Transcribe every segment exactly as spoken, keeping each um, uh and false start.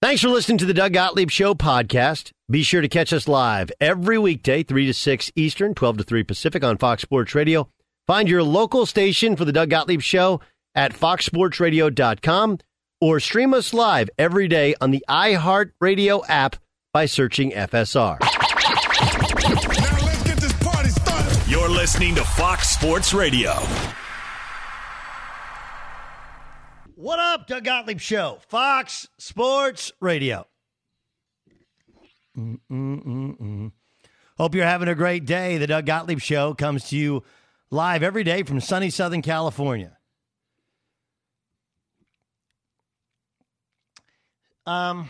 Thanks for listening to the Doug Gottlieb Show podcast. Be sure to catch us live every weekday, three to six Eastern, twelve to three Pacific on Fox Sports Radio. Find your local station for the Doug Gottlieb Show at fox sports radio dot com or stream us live every day on the iHeartRadio app by searching F S R. Now let's get this party started. You're listening to Fox Sports Radio. What up, Doug Gottlieb Show, Fox Sports Radio. Mm-mm-mm-mm. Hope you're having a great day. The Doug Gottlieb Show comes to you live every day from sunny Southern California. Um,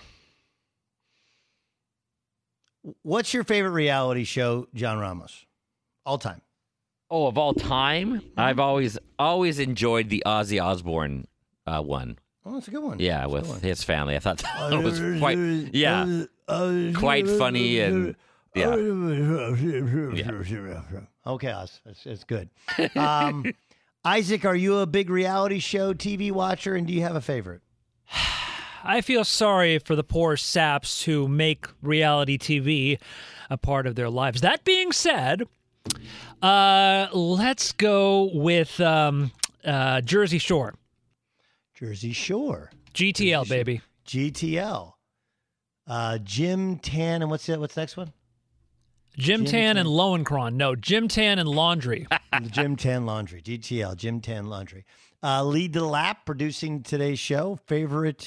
what's your favorite reality show, John Ramos? All time. Oh, of all time? I've always always enjoyed the Ozzy Osbourne uh, one. Oh, that's a good one. Yeah, that's with one. his family. I thought that was quite, yeah, quite funny and, yeah. yeah. Okay, Oz. It's, it's good. Um, Isaac, are you a big reality show T V watcher, and do you have a favorite? I feel sorry for the poor saps who make reality T V a part of their lives. That being said, uh, let's go with um, uh, Jersey Shore. Jersey Shore. G T L, Jersey Shore. baby. G T L. Uh, Jim Tan, and what's the, what's the next one? Jim, Jim Tan, Tan and Lowenkron. No, Jim Tan and Laundry. Jim Tan Laundry. G T L. Jim Tan Laundry. Uh, Lead the Lap, producing today's show. Favorite,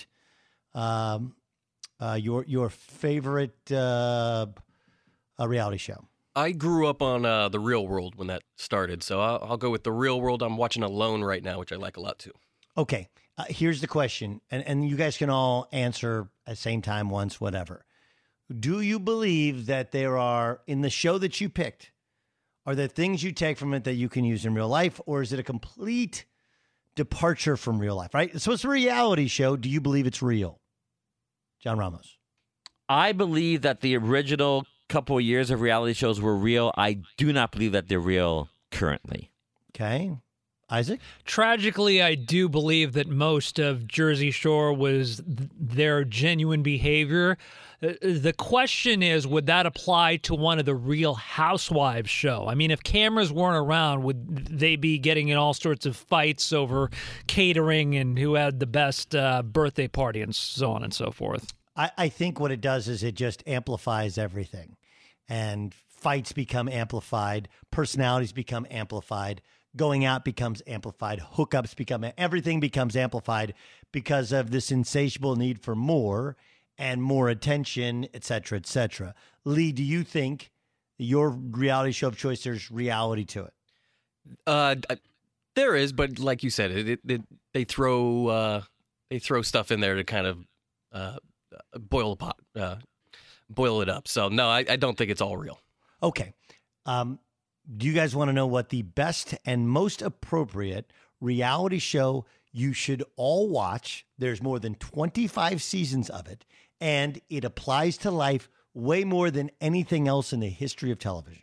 um, uh, your your favorite uh, uh, reality show. I grew up on uh, The Real World when that started, so I'll, I'll go with The Real World. I'm watching Alone right now, which I like a lot too. Okay, uh, here's the question, and, and you guys can all answer at the same time once, whatever. Do you believe that there are, in the show that you picked, are there things you take from it that you can use in real life, or is it a complete departure from real life, right? So it's a reality show. Do you believe it's real? John Ramos. I believe that the original couple of years of reality shows were real. I do not believe that they're real currently. Okay. Isaac? Tragically, I do believe that most of Jersey Shore was th- their genuine behavior. Uh, the question is, would that apply to one of the Real Housewives show? I mean, if cameras weren't around, would they be getting in all sorts of fights over catering and who had the best uh, birthday party and so on and so forth? I, I think what it does is it just amplifies everything. And fights become amplified. Personalities become amplified. Going out becomes amplified. Hookups become, everything becomes amplified because of this insatiable need for more and more attention, et cetera, et cetera. Lee, do you think your reality show of choice, there's reality to it? Uh, there is, but like you said, it, it, it they throw uh, they throw stuff in there to kind of uh, boil the pot, uh, boil it up. So no, I, I don't think it's all real. Okay. Um, do you guys want to know what the best and most appropriate reality show you should all watch? There's more than twenty-five seasons of it, and it applies to life way more than anything else in the history of television.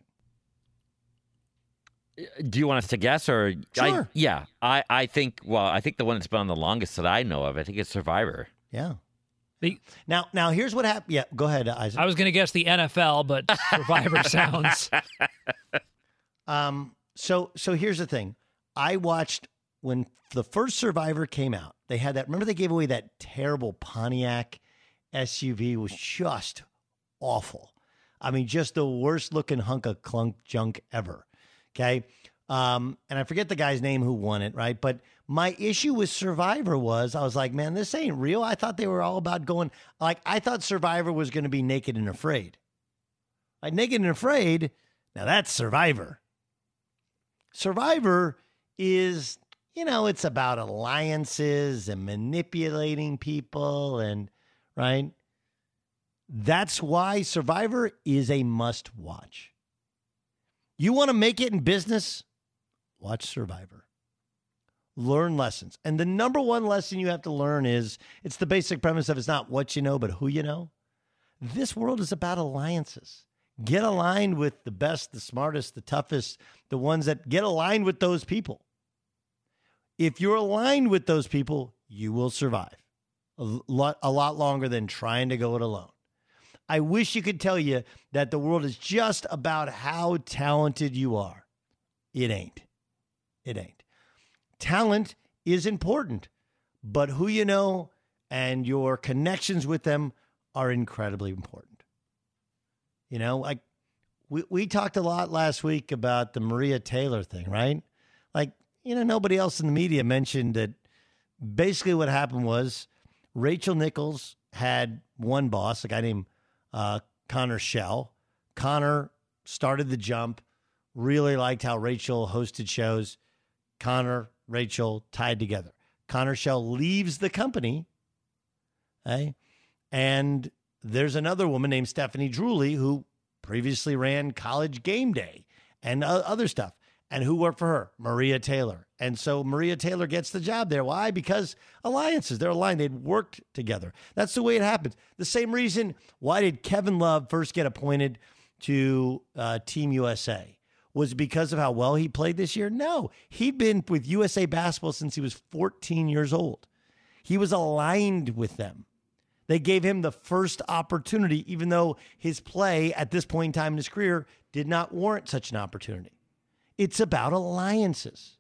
Do you want us to guess or? Sure. I, yeah, I, I think. Well, I think the one that's been on the longest that I know of, I think it's Survivor. Yeah. The, now, now here's what happened. Yeah, go ahead, Isaac. I was going to guess the N F L, but Survivor sounds. Um. So, so here's the thing. I watched when the first Survivor came out. They had that. Remember, they gave away that terrible Pontiac S U V. It was just awful. I mean, just the worst looking hunk of clunk junk ever. Okay. Um, and I forget the guy's name who won it, right? But my issue with Survivor was I was like, man, this ain't real. I thought they were all about going, like, I thought Survivor was going to be Naked and Afraid. Like, Naked and Afraid, now that's Survivor. Survivor is, you know, it's about alliances and manipulating people and, right? That's why Survivor is a must watch. You want to make it in business? Watch Survivor. Learn lessons. And the number one lesson you have to learn is, it's the basic premise of it's not what you know, but who you know. This world is about alliances. Get aligned with the best, the smartest, the toughest, the ones that get aligned with those people. If you're aligned with those people, you will survive. a lot, a lot longer than trying to go it alone. I wish you could tell you that the world is just about how talented you are. It ain't. It ain't. Talent is important, but who you know and your connections with them are incredibly important. You know, like we, we talked a lot last week about the Maria Taylor thing, right? Like, you know, nobody else in the media mentioned that basically what happened was Rachel Nichols had one boss, a guy named uh, Connor Shell. Connor started The Jump, really liked how Rachel hosted shows. Connor, Rachel tied together. Connor Shell leaves the company, okay? And there's another woman named Stephanie Drewley who previously ran College Game Day and uh, other stuff. And who worked for her? Maria Taylor. And so Maria Taylor gets the job there. Why? Because alliances. They're aligned. They'd worked together. That's the way it happens. The same reason, why did Kevin Love first get appointed to uh, Team U S A? Was it because of how well he played this year? No. He'd been with U S A Basketball since he was fourteen years old. He was aligned with them. They gave him the first opportunity, even though his play at this point in time in his career did not warrant such an opportunity. It's about alliances.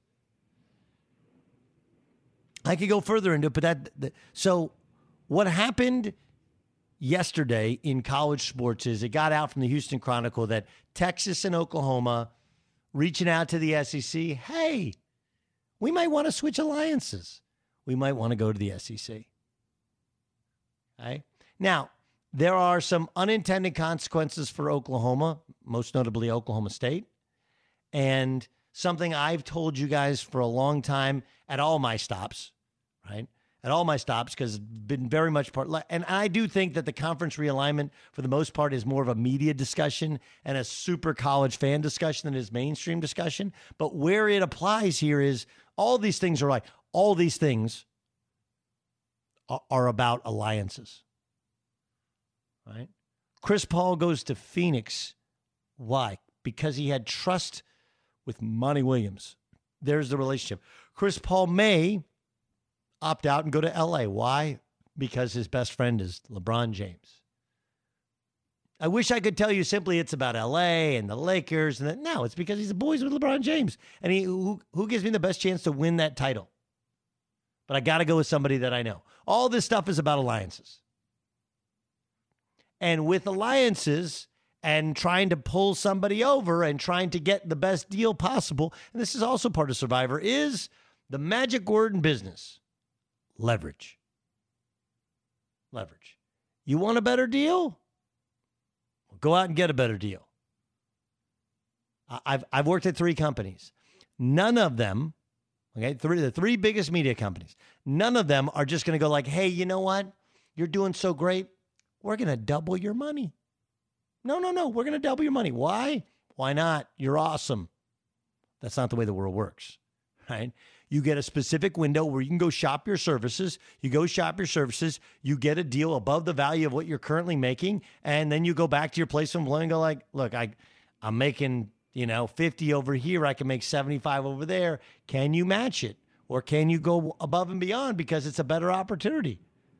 I could go further into it, but that, that so what happened yesterday in college sports is it got out from the Houston Chronicle that Texas and Oklahoma reaching out to the S E C, hey, we might want to switch alliances. We might want to go to the S E C. Okay? Now, there are some unintended consequences for Oklahoma, most notably Oklahoma State. And something I've told you guys for a long time at all my stops, right? At all my stops, because it's been very much part. And I do think that the conference realignment, for the most part, is more of a media discussion and a super college fan discussion than it is mainstream discussion. But where it applies here is all these things are like, all these things are, are about alliances, right? Chris Paul goes to Phoenix. Why? Because he had trust with Monty Williams. There's the relationship. Chris Paul may opt out and go to L A. Why? Because his best friend is LeBron James. I wish I could tell you simply it's about L A and the Lakers. And that. No, it's because he's the boys with LeBron James. And he who, who gives me the best chance to win that title? But I got to go with somebody that I know. All this stuff is about alliances. And with alliances and trying to pull somebody over and trying to get the best deal possible, and this is also part of Survivor, is the magic word in business: leverage. Leverage. You want a better deal? Well, go out and get a better deal. I've I've worked at three companies. None of them, okay, three the three biggest media companies, none of them are just going to go like, hey, you know what? You're doing so great. We're going to double your money. No, no, no. We're going to double your money. Why? Why not? You're awesome. That's not the way the world works, right? You get a specific window where you can go shop your services. You go shop your services. You get a deal above the value of what you're currently making. And then you go back to your place of employment and go like, look, I, I'm making, you know, fifty over here. I can make seventy-five over there. Can you match it? Or can you go above and beyond because it's a better opportunity?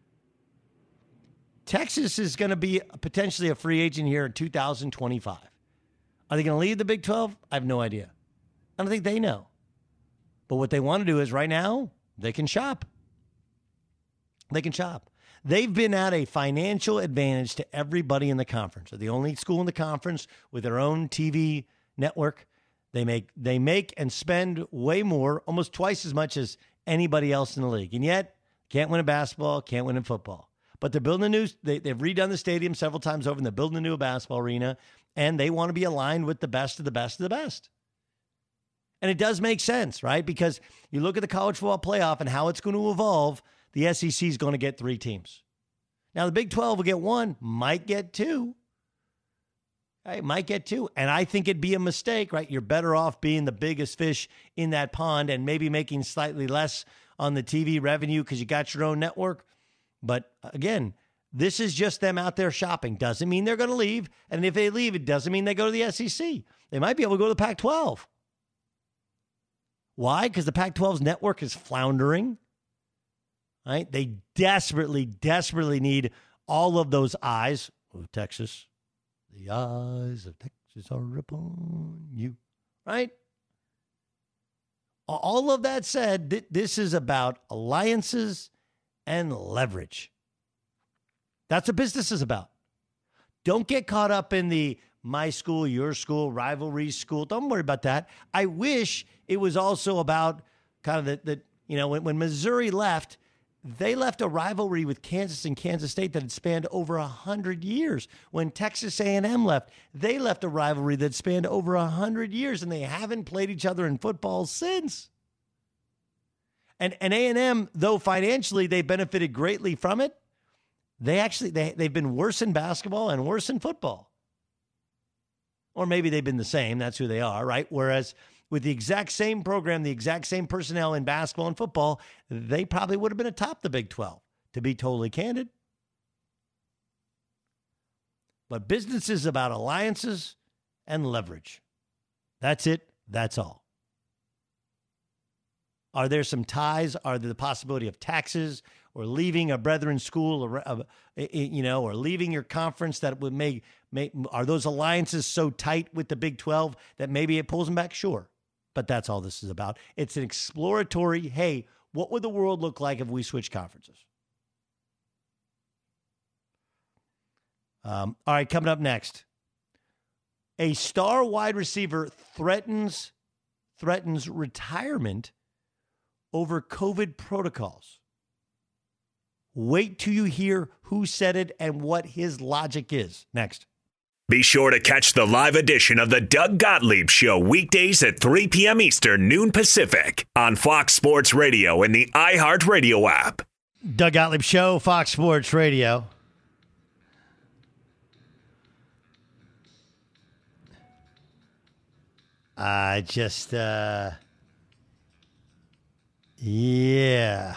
Texas is going to be potentially a free agent here in two thousand twenty-five. Are they going to leave the Big twelve? I have no idea. I don't think they know. But what they want to do is right now, they can shop. They can shop. They've been at a financial advantage to everybody in the conference. They're the only school in the conference with their own T V network. They make they make and spend way more, almost twice as much as anybody else in the league. And yet, can't win in basketball, can't win in football. But they're building a new, they, they've redone the stadium several times over, and they're building a new basketball arena, and they want to be aligned with the best of the best of the best. And it does make sense, right? Because you look at the college football playoff and how it's going to evolve, the S E C is going to get three teams. Now, the Big twelve will get one, might get two. Right? Might get two. And I think it'd be a mistake, right? You're better off being the biggest fish in that pond and maybe making slightly less on the T V revenue because you got your own network. But again, this is just them out there shopping. Doesn't mean they're going to leave. And if they leave, it doesn't mean they go to the S E C. They might be able to go to the Pac twelve. Why? Because the Pac twelve's network is floundering. right? They desperately, desperately need all of those eyes. Oh, Texas, the eyes of Texas are upon you, right? All of that said, th- this is about alliances and leverage. That's what business is about. Don't get caught up in the my school, your school, rivalry school. Don't worry about that. I wish it was also about kind of the, the you know, when, when Missouri left, they left a rivalry with Kansas and Kansas State that had spanned over one hundred years. When Texas A and M left, they left a rivalry that spanned over one hundred years, and they haven't played each other in football since. And, and A and M, though financially they benefited greatly from it, they actually, they, they've been worse in basketball and worse in football. Or maybe they've been the same. That's who they are, right? Whereas with the exact same program, the exact same personnel in basketball and football, they probably would have been atop the Big twelve, to be totally candid. But business is about alliances and leverage. That's it. That's all. Are there some ties? Are there the possibility of taxes or leaving a brethren school, or uh, you know, or leaving your conference that would make, make, are those alliances so tight with the Big twelve that maybe it pulls them back? Sure. But that's all this is about. It's an exploratory, hey, what would the world look like if we switch conferences? Um, all right, coming up next. A star wide receiver threatens threatens retirement over COVID protocols. Wait till you hear who said it and what his logic is. Next. Be sure to catch the live edition of the Doug Gottlieb Show weekdays at three p.m. Eastern, noon Pacific on Fox Sports Radio and the iHeartRadio app. Doug Gottlieb Show, Fox Sports Radio. I just, uh, yeah.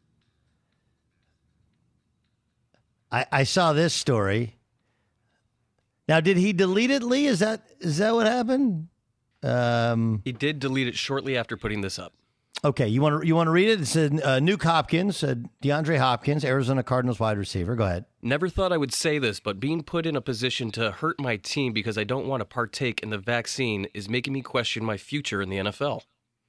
I, I saw this story. Now, did he delete it, Lee? Is that is that what happened? Um, He did delete it shortly after putting this up. okay, you want to you want to read it? It said uh, Nuke Hopkins, uh, DeAndre Hopkins, Arizona Cardinals wide receiver. Go ahead. Never thought I would say this, but being put in a position to hurt my team because I don't want to partake in the vaccine is making me question my future in the N F L.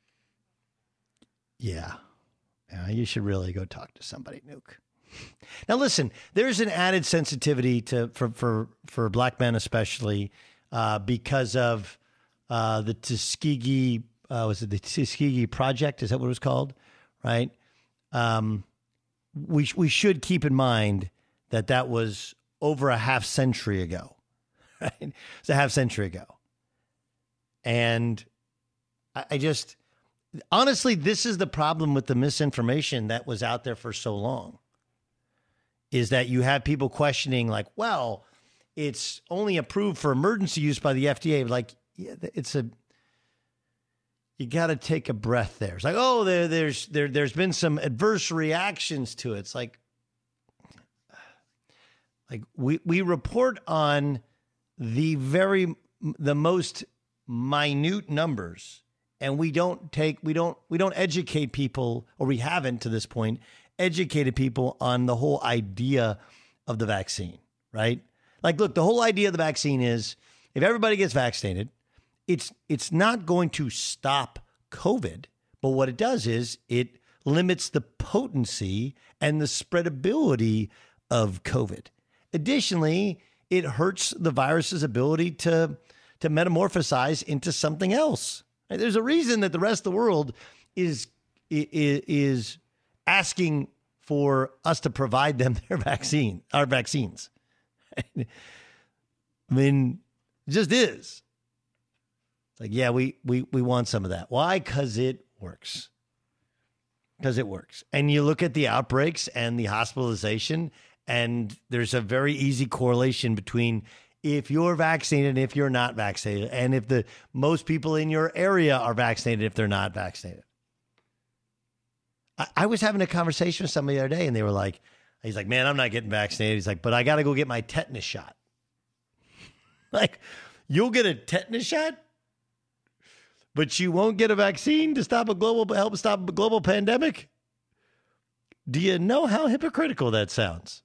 Yeah. Yeah, you should really go talk to somebody, Nuke. Now, listen, there's an added sensitivity to for for, for black men, especially uh, because of uh, the Tuskegee, uh, was it the Tuskegee Project? Is that what it was called? Right? Um, we, we should keep in mind that that was over a half century ago. Right? It's a half century ago. And I, I just, honestly, this is the problem with the misinformation that was out there for so long. Is that you have people questioning, like, well, it's only approved for emergency use by the F D A. Like, yeah, it's a, you got to take a breath there. It's like, oh, there, there's there, there's been some adverse reactions to it. It's like, like we we report on the very the most minute numbers, and we don't take we don't we don't educate people, or we haven't to this point. Educated people on the whole idea of the vaccine, right? Like, look, the whole idea of the vaccine is if everybody gets vaccinated, it's it's not going to stop COVID, but what it does is it limits the potency and the spreadability of COVID. Additionally, it hurts the virus's ability to to metamorphosize into something else. There's a reason that the rest of the world is is, is asking for us to provide them their vaccine, our vaccines. I mean, it just is. It's like, yeah, we we we want some of that. Why? Because it works. Because it works. And you look at the outbreaks and the hospitalization, and there's a very easy correlation between if you're vaccinated and if you're not vaccinated, and if the most people in your area are vaccinated if they're not vaccinated. I was having a conversation with somebody the other day, and they were like, he's like, man, I'm not getting vaccinated. He's like, but I got to go get my tetanus shot. Like, you'll get a tetanus shot, but you won't get a vaccine to stop a global, help stop a global pandemic? Do you know how hypocritical that sounds?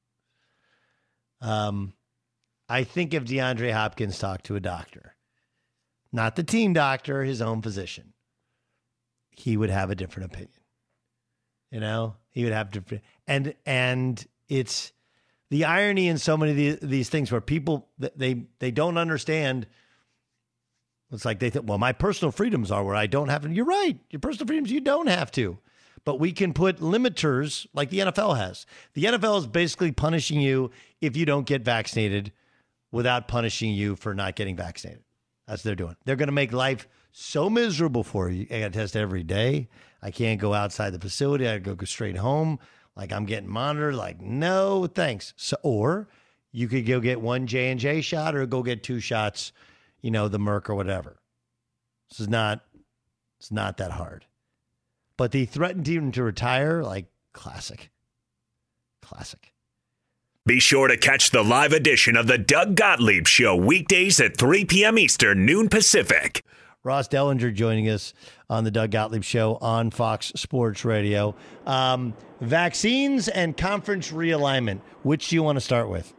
Um, I think if DeAndre Hopkins talked to a doctor, not the team doctor, his own physician, he would have a different opinion. You know, he would have different, and and it's the irony in so many of these, these things where people they they don't understand. It's like they think, well, my personal freedoms are where I don't have to. You're right, your personal freedoms you don't have to, but we can put limiters like the N F L has. The N F L is basically punishing you if you don't get vaccinated, without punishing you for not getting vaccinated. That's what they're doing. They're going to make life so miserable for you. I got to test every day. I can't go outside the facility. I got to go straight home. Like I'm getting monitored. Like, no, thanks. So, or you could go get one J and J shot or go get two shots, you know, the Merck or whatever. This is not, it's not that hard. But they threatened him to retire. Like, classic. Classic. Be sure to catch the live edition of the Doug Gottlieb Show weekdays at three p.m. Eastern, noon Pacific. Ross Dellinger joining us on the Doug Gottlieb Show on Fox Sports Radio. Um, vaccines and conference realignment. Which do you want to start with?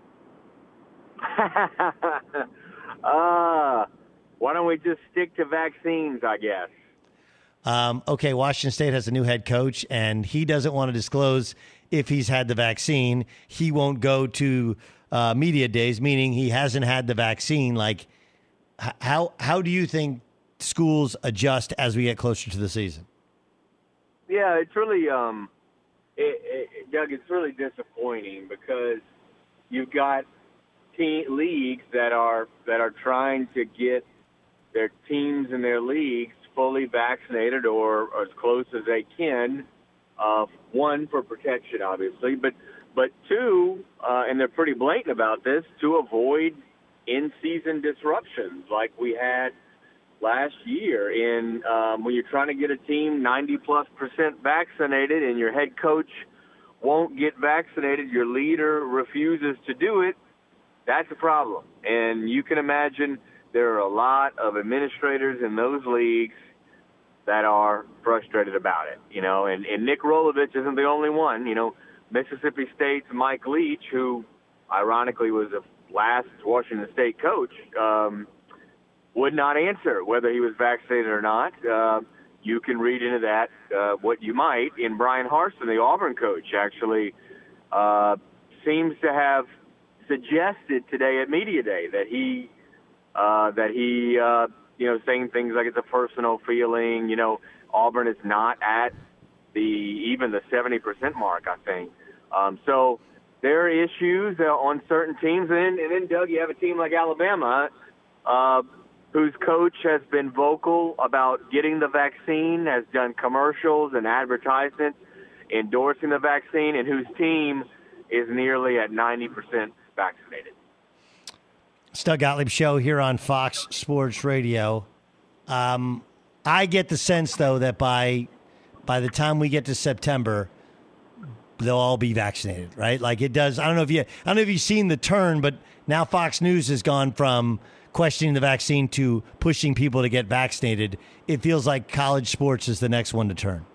uh, why don't we just stick to vaccines, I guess? Um, okay, Washington State has a new head coach, and he doesn't want to disclose if he's had the vaccine. He won't go to uh, media days, meaning he hasn't had the vaccine. Like, h- how how do you think schools adjust as we get closer to the season? Yeah, it's really, um, it, it, Doug, it's really disappointing because you've got team leagues that are that are trying to get their teams and their leagues fully vaccinated or, or as close as they can. Uh, one, for protection, obviously, but but two, uh, and they're pretty blatant about this, to avoid in-season disruptions like we had last year. In um, when you're trying to get a team ninety plus percent vaccinated and your head coach won't get vaccinated, your leader refuses to do it, that's a problem. And you can imagine there are a lot of administrators in those leagues that are frustrated about it, you know, and, and Nick Rolovich isn't the only one. You know, Mississippi State's Mike Leach, who ironically was the last Washington State coach, um, would not answer whether he was vaccinated or not. Uh, you can read into that uh, what you might. And Brian Harsin, the Auburn coach, actually uh, seems to have suggested today at Media Day that he uh, that he uh, you know, saying things like it's a personal feeling. You know, Auburn is not at the even the seventy percent mark, I think. Um, so there are issues uh, on certain teams. And then, and then, Doug, you have a team like Alabama, uh, whose coach has been vocal about getting the vaccine, has done commercials and advertisements endorsing the vaccine, and whose team is nearly at ninety percent vaccinated. It's Doug Gottlieb Show here on Fox Sports Radio. Um, I get the sense, though, that by by the time we get to September, they'll all be vaccinated, right? Like it does. I don't know if you, I don't know if you've seen the turn, but now Fox News has gone from questioning the vaccine to pushing people to get vaccinated. It feels like college sports is the next one to turn.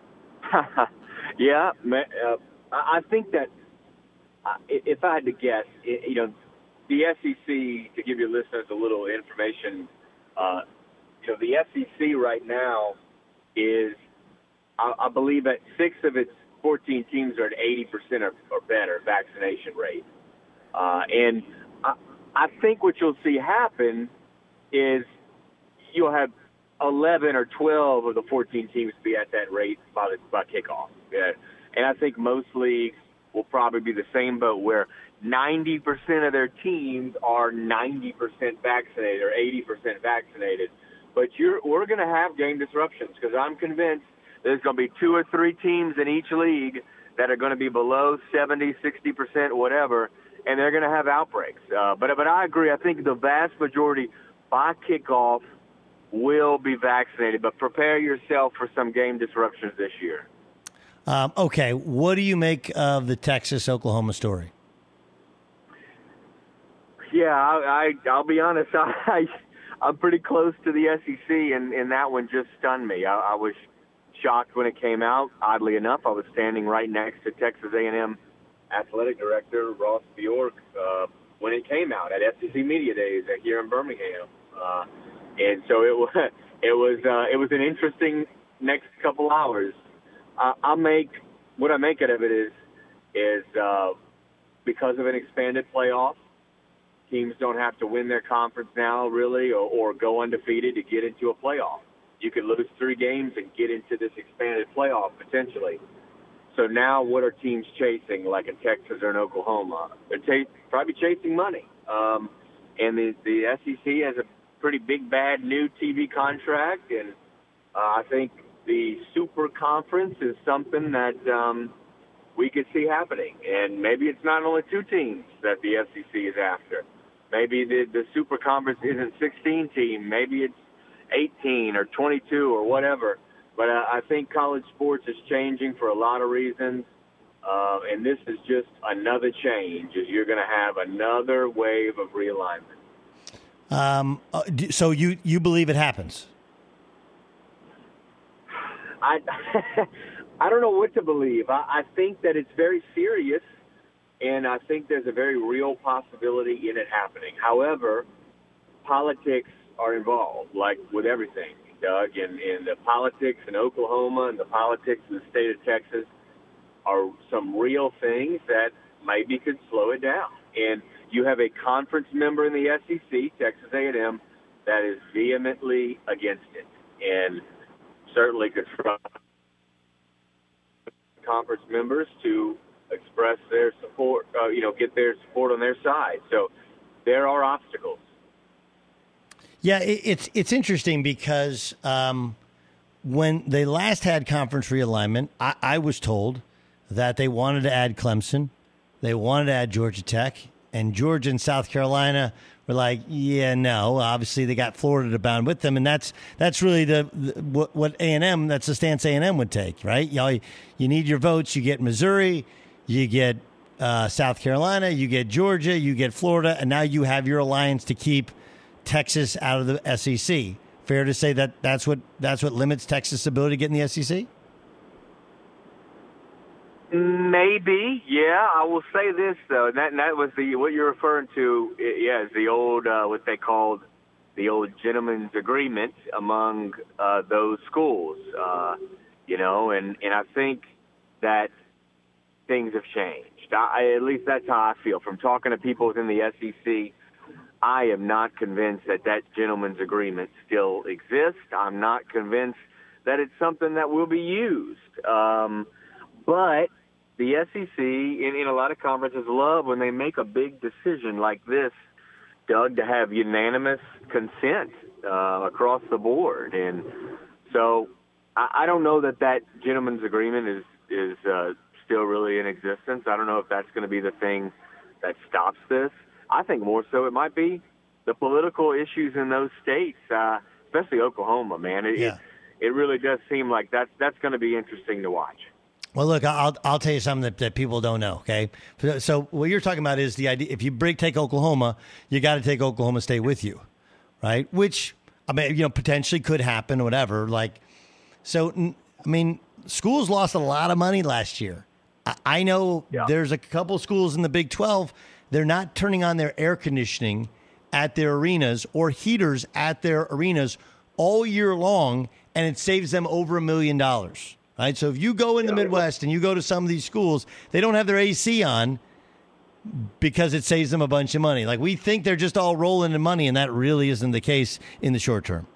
Yeah, uh, I think that uh, if I had to guess, you know, the S E C, to give your listeners a little information, uh, you know, the S E C right now is, I, I believe, at six of its fourteen teams are at eighty percent or, or better vaccination rate. Uh, and I, I think what you'll see happen is you'll have eleven or twelve of the fourteen teams be at that rate by, the, by kickoff. Yeah. And I think most leagues will probably be the same boat where ninety percent of their teams are ninety percent vaccinated or eighty percent vaccinated. But you're, we're going to have game disruptions because I'm convinced there's going to be two or three teams in each league that are going to be below seventy, sixty percent, whatever, and they're going to have outbreaks. Uh, but, but I agree. I think the vast majority by kickoff will be vaccinated, but prepare yourself for some game disruptions this year. Um, okay, what do you make of the Texas-Oklahoma story? Yeah, I, I, I'll be honest. I, I'm pretty close to the S E C, and, and that one just stunned me. I, I was shocked when it came out. Oddly enough, I was standing right next to Texas A and M athletic director Ross Bjork uh, when it came out at S E C Media Days here in Birmingham, uh, and so it was it was uh, it was an interesting next couple hours. Uh, I make what I make out of it is is uh, because of an expanded playoff. Teams don't have to win their conference now, really, or, or go undefeated to get into a playoff. You could lose three games and get into this expanded playoff potentially. So now what are teams chasing, like in Texas or in Oklahoma? They're ta- probably chasing money. Um, and the, the S E C has a pretty big, bad new T V contract, and uh, I think the Super Conference is something that um, we could see happening. And maybe it's not only two teams that the S E C is after. Maybe the, the Super Conference isn't sixteen team. Maybe it's eighteen or twenty-two or whatever. But uh, I think college sports is changing for a lot of reasons. Uh, and this is just another change. Is you're going to have another wave of realignment. Um, uh, d- so you, you believe it happens? I I don't know what to believe. I, I think that it's very serious. And I think there's a very real possibility in it happening. However, politics are involved, like with everything, Doug. And, and the politics in Oklahoma and the politics in the state of Texas are some real things that maybe could slow it down. And you have a conference member in the S E C, Texas A and M, that is vehemently against it. And certainly could try conference members to express their support, uh, you know, get their support on their side. So there are obstacles. Yeah, it, it's it's interesting because um, when they last had conference realignment, I, I was told that they wanted to add Clemson, they wanted to add Georgia Tech, and Georgia and South Carolina were like, yeah, no. Obviously, they got Florida to bound with them, and that's that's really the, the what what A and M. That's the stance A and M would take, right? You know, you need your votes. You get Missouri. You get uh, South Carolina, you get Georgia, you get Florida, and now you have your alliance to keep Texas out of the S E C. Fair to say that that's what that's what limits Texas' ability to get in the S E C? Maybe, yeah. I will say this though, and that, and that was the what you're referring to. Yeah, is the old uh, what they called the old gentleman's agreement among uh, those schools. Uh, you know, and and I think that things have changed. I, at least that's how I feel. From talking to people within the S E C, I am not convinced that that gentleman's agreement still exists. I'm not convinced that it's something that will be used. Um, but the S E C, in, in a lot of conferences, love when they make a big decision like this, Doug, to have unanimous consent uh, across the board. And so I, I don't know that that gentleman's agreement is, is uh, still really in existence. I don't know if that's going to be the thing that stops this. I think more so it might be the political issues in those states, uh, especially Oklahoma, man. It, Yeah. it, it really does seem like that's, that's going to be interesting to watch. Well, look, I'll I'll tell you something that, that people don't know. Okay, so what you're talking about is the idea: if you break take Oklahoma, you got to take Oklahoma State with you, right? Which I mean, you know, potentially could happen, or whatever. Like, so I mean, schools lost a lot of money last year. I, I know Yeah. there's a couple schools in the Big twelve. They're not turning on their air conditioning at their arenas or heaters at their arenas all year long, and it saves them over a million dollars. Right, so if you go in the Midwest and you go to some of these schools, they don't have their A C on because it saves them a bunch of money. Like, we think they're just all rolling in money, and that really isn't the case in the short term.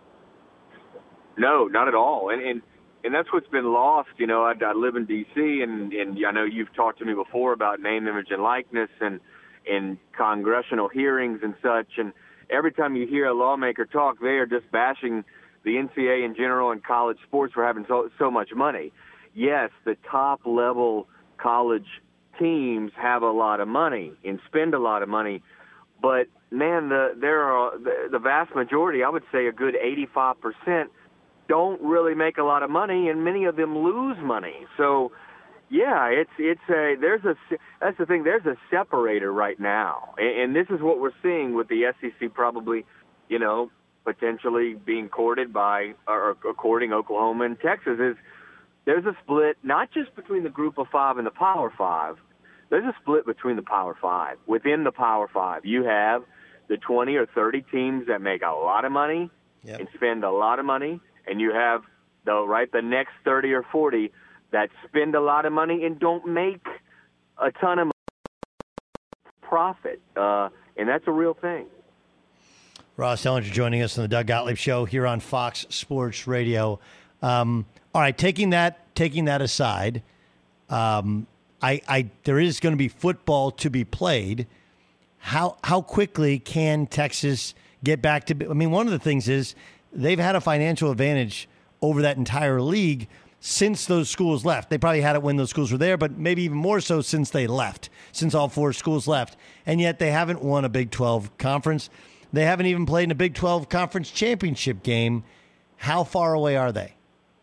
No, not at all. And and, and that's what's been lost. You know, I, I live in D C, and, and I know you've talked to me before about name, image, and likeness and, and congressional hearings and such. And every time you hear a lawmaker talk, they are just bashing the N C A A in general and college sports for having so, so much money. Yes, the top-level college teams have a lot of money and spend a lot of money, but, man, the, there are the, the vast majority, I would say a good eighty-five percent, don't really make a lot of money, and many of them lose money. So, yeah, it's it's a there's a that's the thing. There's a separator right now, and, and this is what we're seeing with the S E C probably, you know, potentially being courted by or, or courting Oklahoma and Texas is there's a split not just between the Group of Five and the Power Five. There's a split between the Power Five. Within the Power Five, you have the twenty or thirty teams that make a lot of money yep. and spend a lot of money, and you have the right the next thirty or forty that spend a lot of money and don't make a ton of profit, uh, and that's a real thing. Ross Dellenger joining us on the Doug Gottlieb Show here on Fox Sports Radio. Um, all right, taking that taking that aside, um, I, I there is going to be football to be played. How how quickly can Texas get back to? I mean, one of the things is they've had a financial advantage over that entire league since those schools left. They probably had it when those schools were there, but maybe even more so since they left, since all four schools left. And yet they haven't won a Big twelve conference. They haven't even played in a Big twelve conference championship game. How far away are they?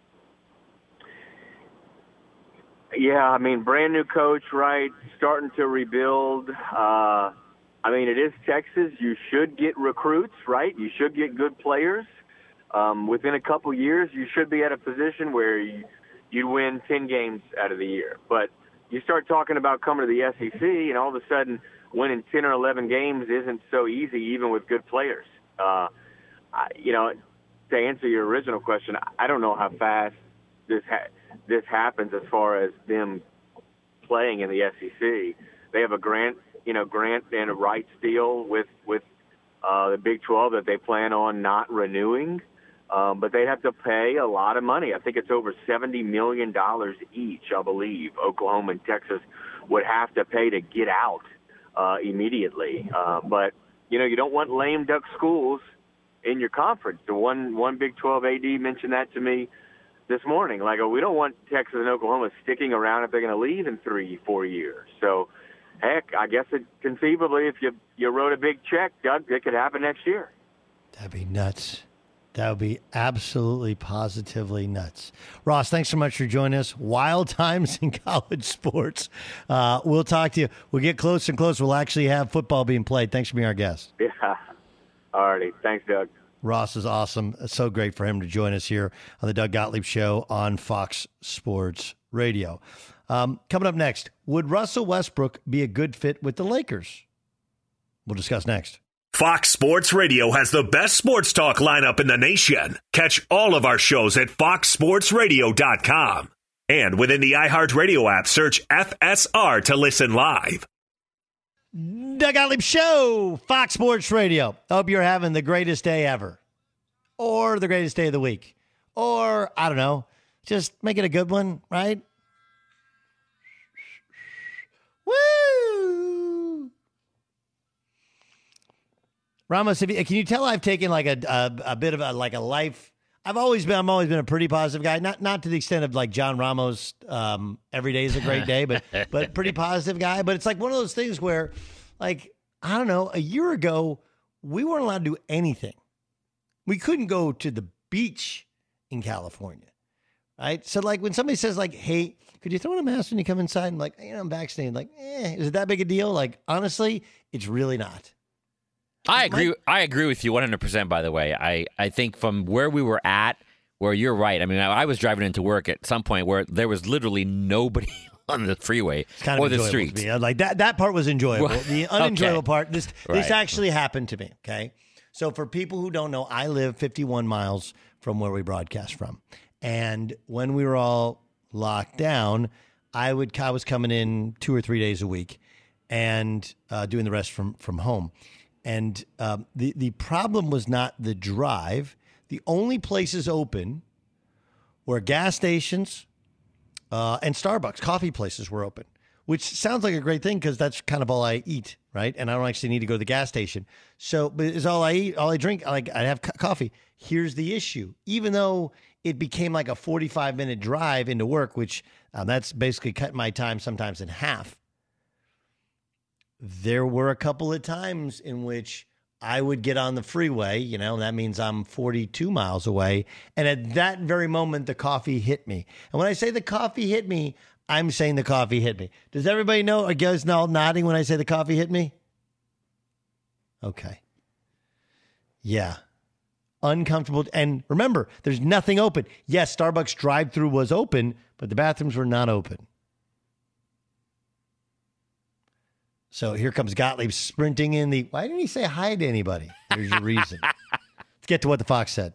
Yeah, I mean, brand new coach, right? Starting to rebuild. Uh, I mean, it is Texas. You should get recruits, right? You should get good players. Um, within a couple years, you should be at a position where you, you win ten games out of the year. But you start talking about coming to the S E C, and all of a sudden winning ten or eleven games isn't so easy, even with good players. Uh, I, you know, to answer your original question, I don't know how fast this ha- this happens as far as them playing in the S E C. They have a grant, you know, grant and a rights deal with with uh, the Big twelve that they plan on not renewing. Um, but they'd have to pay a lot of money. I think it's over seventy million dollars each, I believe, Oklahoma and Texas would have to pay to get out uh, immediately. Uh, but, you know, you don't want lame duck schools in your conference. The one, one Big twelve A D mentioned that to me this morning. Like, oh, we don't want Texas and Oklahoma sticking around if they're going to leave in three, four years. So, heck, I guess it conceivably, if you, you wrote a big check, Doug, it could happen next year. That'd be nuts. That would be absolutely, positively nuts. Ross, thanks so much for joining us. Wild times in college sports. Uh, we'll talk to you. We'll get closer and closer. We'll actually have football being played. Thanks for being our guest. Yeah. All righty. Thanks, Doug. Ross is awesome. It's so great for him to join us here on the Doug Gottlieb Show on Fox Sports Radio. Um, coming up next, would Russell Westbrook be a good fit with the Lakers? We'll discuss next. Fox Sports Radio has the best sports talk lineup in the nation. Catch all of our shows at fox sports radio dot com. And within the iHeartRadio app, search F S R to listen live. Doug Gottlieb Show, Fox Sports Radio. Hope you're having the greatest day ever. Or the greatest day of the week. Or, I don't know, just make it a good one, right? Woo! Ramos, if you, can you tell I've taken like a, a a bit of a like a life? I've always been I'm always been a pretty positive guy. Not not to the extent of like John Ramos. Um, every day is a great day, but but pretty positive guy. But it's like one of those things where, like I don't know, a year ago we weren't allowed to do anything. We couldn't go to the beach in California, right? So like when somebody says like, "Hey, could you throw on a mask when you come inside?" I'm like, you know, I'm vaccinated. Like, eh, is it that big a deal? Like honestly, it's really not. I agree. I agree with you one hundred percent, by the way. I, I think from where we were at, where you're right. I mean, I, I was driving into work at some point where there was literally nobody on the freeway it's kind or of the streets. Like that, that part was enjoyable. The unenjoyable okay. part, this right. this actually happened to me, okay? So for people who don't know, I live fifty-one miles from where we broadcast from. And when we were all locked down, I would I was coming in two or three days a week and uh, doing the rest from, from home. And um, the, the problem was not the drive. The only places open were gas stations uh, and Starbucks. Coffee places were open, which sounds like a great thing because that's kind of all I eat, right? And I don't actually need to go to the gas station. So, but it's all I eat, all I drink. Like I have co- coffee. Here's the issue. Even though it became like a forty-five minute drive into work, which um, that's basically cut my time sometimes in half. There were a couple of times in which I would get on the freeway, you know, and that means I'm forty-two miles away. And at that very moment, the coffee hit me. And when I say the coffee hit me, I'm saying the coffee hit me. Does everybody know? Are you guys now nodding when I say the coffee hit me? Okay. Yeah. uncomfortable. And remember, there's nothing open. Yes, Starbucks drive-thru was open, but the bathrooms were not open. So here comes Gottlieb sprinting in the, why didn't he say hi to anybody? There's your reason. Let's get to what the Fox said.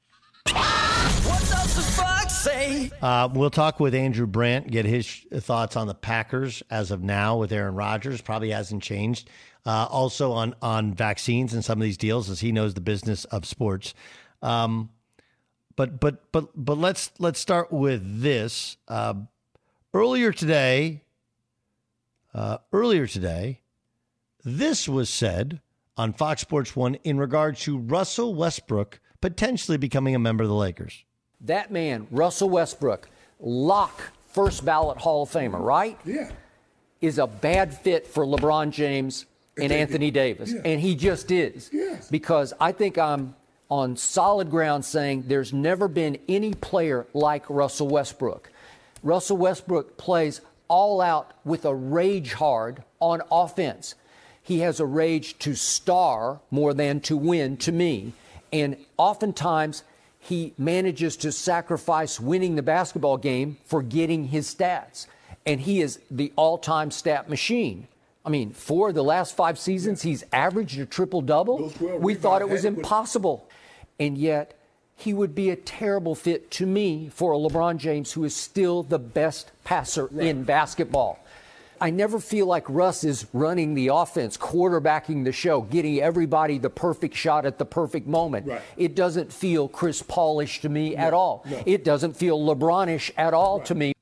What does the Fox say? Uh, we'll talk with Andrew Brandt, get his thoughts on the Packers as of now with Aaron Rodgers. Probably hasn't changed. Uh, also on, on vaccines and some of these deals, as he knows the business of sports. Um, but but but but let's let's start with this. Uh, earlier today, uh, earlier today, this was said on Fox Sports One in regard to Russell Westbrook potentially becoming a member of the Lakers. That man, Russell Westbrook, lock first ballot Hall of Famer, right? Yeah. Is a bad fit for LeBron James and Anthony Davis. Yeah. And he just is. Yes. Because I think I'm on solid ground saying there's never been any player like Russell Westbrook. Russell Westbrook plays all out with a rage hard on offense. He has a rage to star more than to win, to me. And oftentimes he manages to sacrifice winning the basketball game for getting his stats. And he is the all-time stat machine. I mean, for the last five seasons, he's averaged a triple-double. We thought it was impossible. And yet, he would be a terrible fit to me for a LeBron James who is still the best passer right. in basketball. I never feel like Russ is running the offense, quarterbacking the show, getting everybody the perfect shot at the perfect moment. Right. It doesn't feel Chris Paul-ish to me no, at all. No. It doesn't feel LeBron-ish at all right. to me.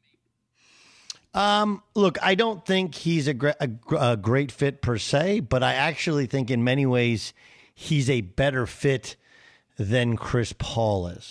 Um, look, I don't think he's a, gre- a, a great fit per se, but I actually think in many ways he's a better fit than Chris Paul is.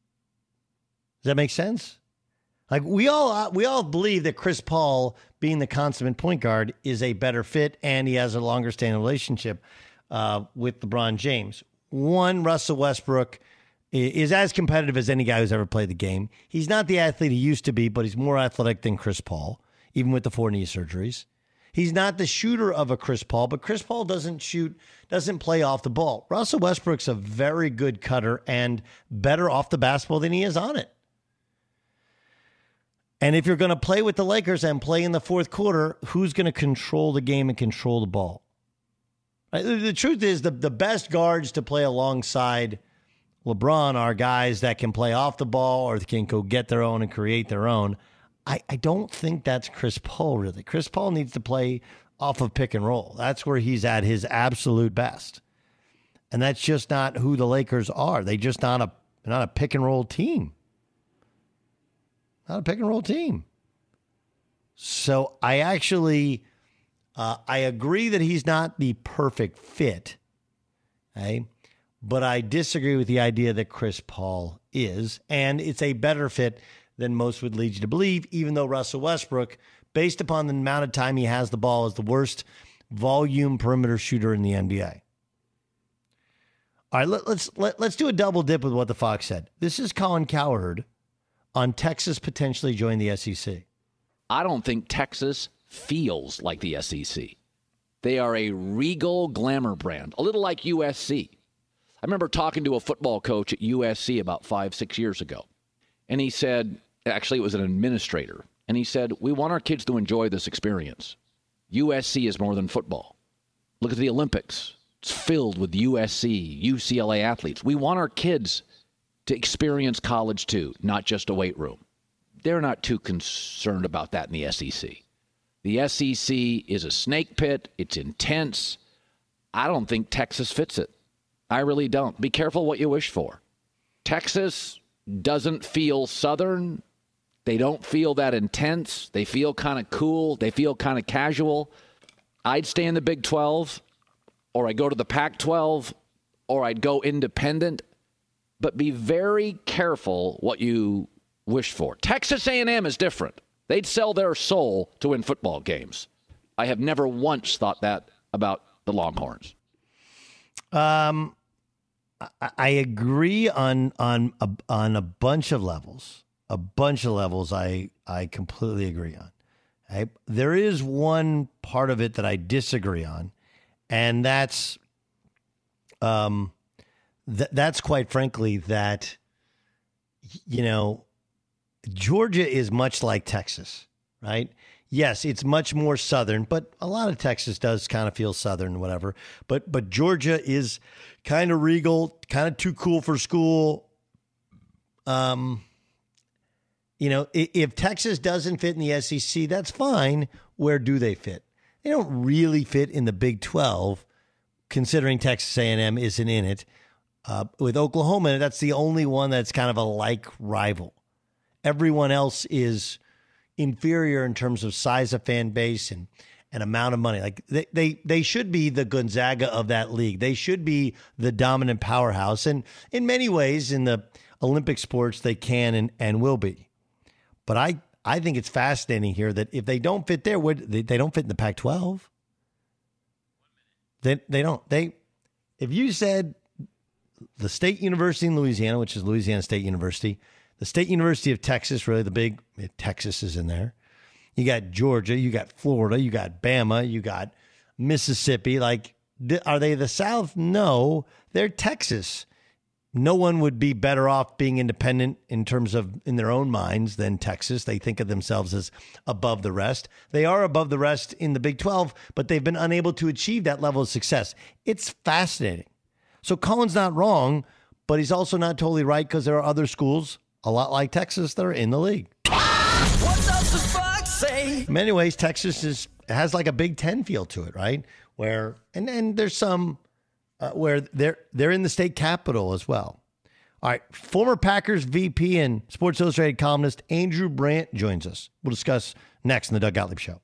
Does that make sense? Like we all we all believe that Chris Paul, being the consummate point guard, is a better fit, and he has a longer standing relationship uh, with LeBron James. One, Russell Westbrook is as competitive as any guy who's ever played the game. He's not the athlete he used to be, but he's more athletic than Chris Paul, even with the four knee surgeries. He's not the shooter of a Chris Paul, but Chris Paul doesn't shoot, doesn't play off the ball. Russell Westbrook's a very good cutter and better off the basketball than he is on it. And if you're going to play with the Lakers and play in the fourth quarter, who's going to control the game and control the ball? The truth is the, the best guards to play alongside LeBron are guys that can play off the ball or can go get their own and create their own. I, I don't think that's Chris Paul, really. Chris Paul needs to play off of pick and roll. That's where he's at his absolute best. And that's just not who the Lakers are. They're just not a, not a pick and roll team. Not a pick and roll team. So I actually, uh, I agree that he's not the perfect fit. Okay? But I disagree with the idea that Chris Paul is. And it's a better fit than most would lead you to believe, even though Russell Westbrook, based upon the amount of time he has the ball, is the worst volume perimeter shooter in the N B A. All right, let, let's let, let's do a double dip with what the Fox said. This is Colin Cowherd on Texas potentially joining the S E C. I don't think Texas feels like the S E C. They are a regal glamour brand, a little like U S C. I remember talking to a football coach at U S C about five, six years ago. And he said, actually it was an administrator, and he said, we want our kids to enjoy this experience. U S C is more than football. Look at the Olympics. It's filled with U S C, U C L A athletes. We want our kids to experience college too, not just a weight room. They're not too concerned about that in the S E C. The S E C is a snake pit. It's intense. I don't think Texas fits it. I really don't. Be careful what you wish for. Texas doesn't feel Southern. They don't feel that intense. They feel kind of cool. They feel kind of casual. I'd stay in the Big twelve, or I'd go to the Pac twelve, or I'd go independent. But be very careful what you wish for. Texas A and M is different. They'd sell their soul to win football games. I have never once thought that about the Longhorns. Um, I, I agree on on a, on a bunch of levels. A bunch of levels I, I completely agree on. Okay? There is one part of it that I disagree on, and that's um. th- that's quite frankly that, you know, Georgia is much like Texas, right? Yes, it's much more southern, but a lot of Texas does kind of feel southern, whatever. But but Georgia is kind of regal, kind of too cool for school. Um, you know, if, if Texas doesn't fit in the S E C, that's fine. Where do they fit? They don't really fit in the Big twelve, considering Texas A and M isn't in it. Uh, with Oklahoma, that's the only one that's kind of a like rival. Everyone else is inferior in terms of size of fan base and, and amount of money. Like they, they, they should be the Gonzaga of that league. They should be the dominant powerhouse. And in many ways, in the Olympic sports, they can and, and will be. But I, I think it's fascinating here that if they don't fit there, would they, they don't fit in the Pac twelve. They, they don't. They, if you said the State University in Louisiana, which is Louisiana State University, the State University of Texas, really the big, Texas is in there. You got Georgia, you got Florida, you got Bama, you got Mississippi. Like, are they the South? No, they're Texas. No one would be better off being independent in terms of in their own minds than Texas. They think of themselves as above the rest. They are above the rest in the Big twelve, but they've been unable to achieve that level of success. It's fascinating. So Colin's not wrong, but he's also not totally right because there are other schools, a lot like Texas, that are in the league. What does the fuck say? In many ways, Texas is has like a Big Ten feel to it, right? Where and and there's some uh, where they're they're in the state capital as well. All right, former Packers V P and Sports Illustrated columnist Andrew Brandt joins us. We'll discuss next in the Doug Gottlieb Show.